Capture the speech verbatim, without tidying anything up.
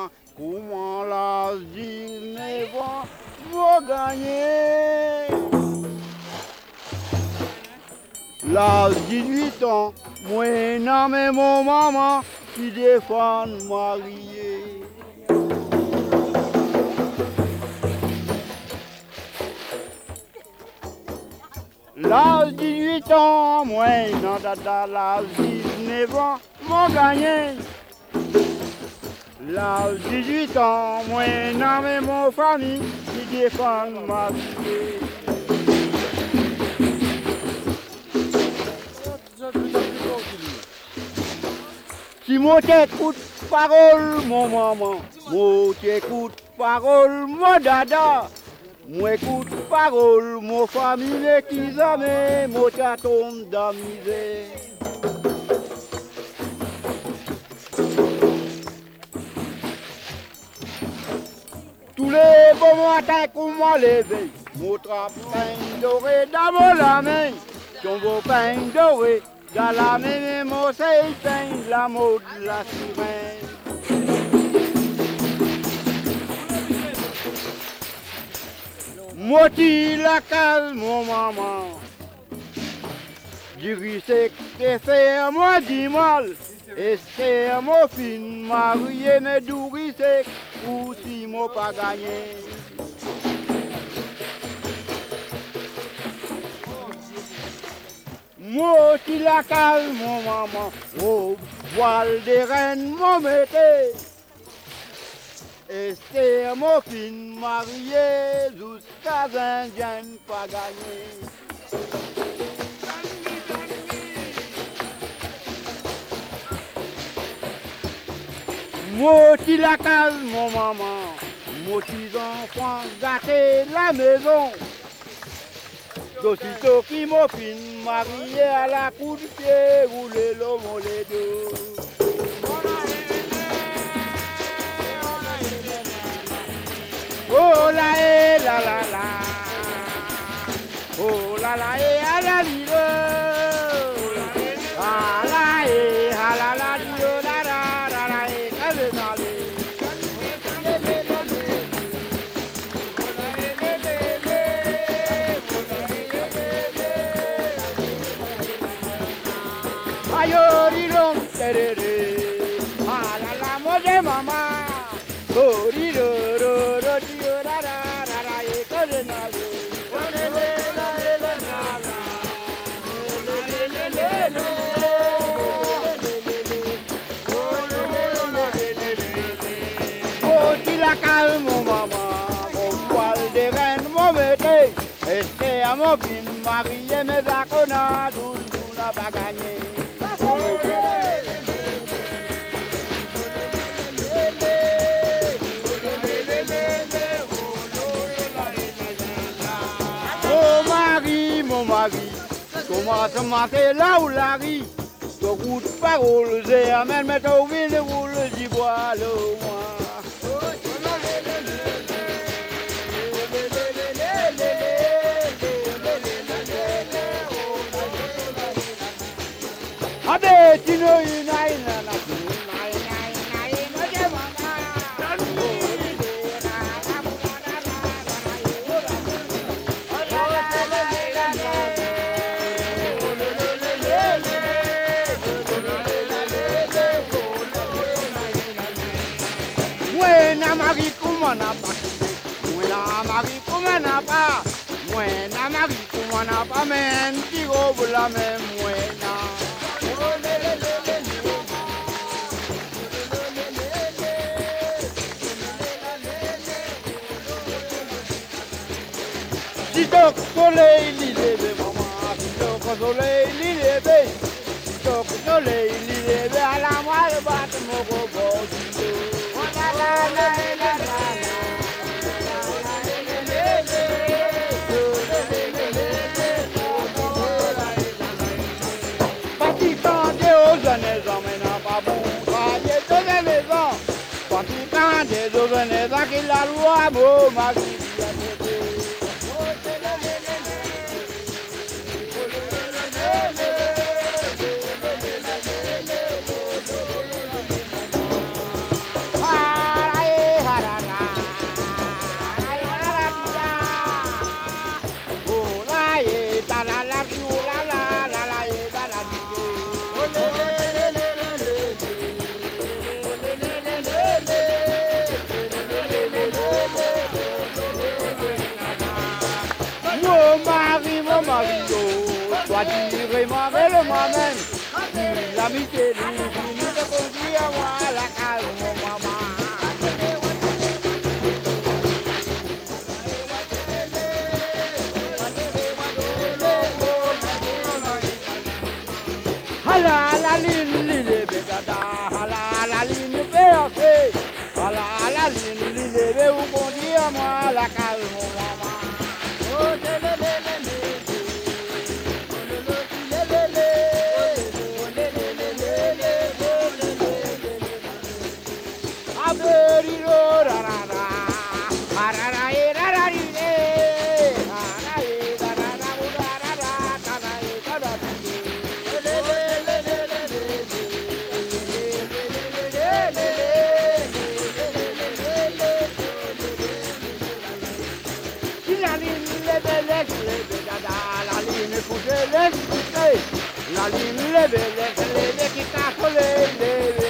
maman, comment l'âge dix-neuf ans m'a gagné. L'âge dix-huit ans, moi non mais mon maman qui défend marié. L'âge dix-huit ans, moi non dada l'âge dix-neuf ans m'a gagné. L'âge dix-huit ans, moi non mais mon famille qui défend marié. Si moi t'écoute parole, mon maman, moi t'écoute parole, mon dada, moi écoute parole, mon famille qui jamais, moi t'attends d'amuser. Tous les beaux matins qu'on m'a levé, mon trappe pain doré dans la main, ton beau pain doré. Dans la même mosaïque, la mode, la sirène. Moti la case, mon maman. Du risque de faire, moi dis mal. Et c'est mon fin, marié, mais du risque, ou si moi pas gagné. Moi qui la calme, mon maman, au voile des reines, mon métier. Et c'est mon fin marié, jusqu'à Indien pas gagné. Moi qui la calme, mon maman, moi qui enfants gâter la maison. D'aussitôt qui m'a fin marié à la coup de pied, roulez l'homme les deux. Oh la eh la la la, oh la la eh ah la li lo, ah la eh ah la la li lo la la la la eh kale na le. Ayorilom terere, alala moje mama, orilo ro ro dio ra ra ra ra e kore na le, kore le la le la na la, le le le le le, kore le la le le le. Oh ti la calmo mama, mon poil de reine mon métier, et c'est à mon fin marié mes acona, d'où nous n'a pas gagné. Oh mari, mon mari, comment se mater là où la rie, ton coup de parole, j'ai amène mais t'as oublié le roule du bois le moins. Abe tino ina ina na ina ina ina ina je mama. Buena mari kumana pa, buena mari kumana pa, buena mari kumana pa men digo bula men buena. Sitok soleil li leve maman, sitok soleil li leve, sitok soleil li leve à la moelle batte mon robot. La la la la la la. Pratiquant des années en menant pas bon, travailler de la maison. Pratiquant des années qui la loi beau ma vie. Ah mon Mario, toi tu m'emmènes moi-même. L'amitié, nous te conduit à moi, la case, mon maman. Hala la ligne, lile begada, hala la ligne percée, hala la ligne, lile be ou conduit à moi, la case, mon maman. Oh, le le le le la ligne, leve, leve, leve, qui t'a collé, leve.